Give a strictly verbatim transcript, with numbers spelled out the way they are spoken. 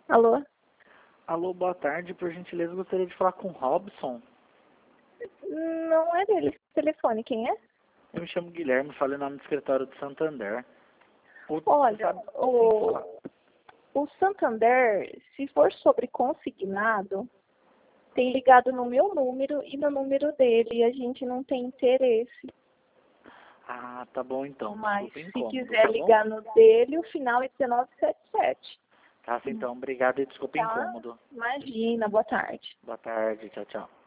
Alô? Alô, boa tarde. Por gentileza, gostaria de falar com o Robson. Não é dele esse telefone, quem é? Eu me chamo Guilherme, falo em nome do escritório do Santander. O, Olha, sabe, o, o Santander, se for sobre consignado, tem ligado no meu número e no número dele, e a gente não tem interesse. Ah, tá bom então. Mas Desculpa o se incômodo, quiser tá bom? ligar no dele, o final é dezenove setenta e sete. Tá, então. Obrigado e desculpa o Tá? incômodo. Imagina, boa tarde. Boa tarde. Tchau, tchau.